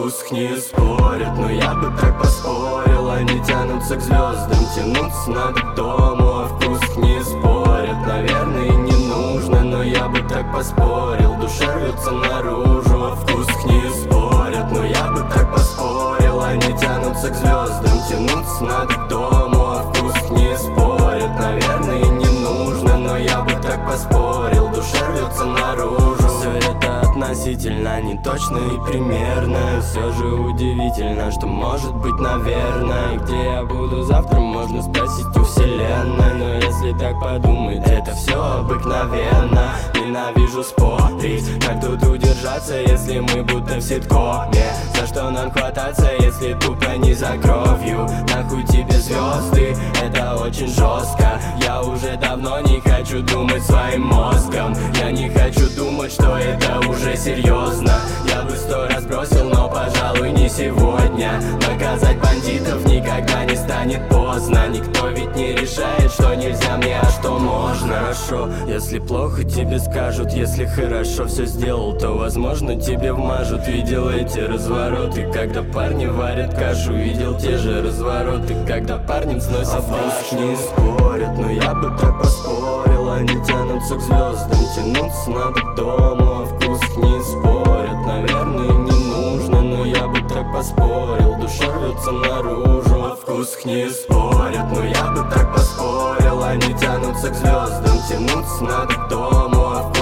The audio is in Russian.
вкусах не спорят. Но я бы так поспорил, они тянутся к звездам, тянуться надо к дому, а вкусах не спорят. Наверное, и не нужно, но я бы так поспорил. Душа рвется наружу, а вкусах не спорят. Но я бы так поспорил, они тянутся к звездам, тянуться надо к дому, а вкусах не спорят. Наверное, и не нужно, но я бы так поспорил. Душа рвется наружу. Все это относительно, не точно и примерно. Все же удивительно, что может быть, наверное. Где я буду завтра, можно спросить у вселенной. Но если так подумать, это все обыкновенно. Ненавижу спорить, как тут удержаться, если мы будто в ситкоме. За что нам хвататься, если тупо не за кровью? Нахуй тебе звезды, это очень жестко. Я уже давно не хочу думать своим мозгом. Я не хочу думать, что это уже серьезно. Я бы 100 раз бросил, но, пожалуй, не сегодня. Наказать бандитов никогда не станет поздно. Никто ведь не решает, что нельзя мне, а что можно. Хорошо, если плохо, тебе скажут. Если хорошо все сделал, то, возможно, тебе вмажут. Видел эти развороты, когда парни варят кашу. Видел те же развороты, когда парнем сносят башню. Не спорят, но я бы так поспорил. Они тянутся к звездам, тянуться надо к дому, а вкусах не спорят. Наверное, не нужно, но я бы так поспорил. Душа рвется наружу, а вкусах не спорят. Но я бы так поспорил. Они тянутся к звездам, тянуться надо к дому, а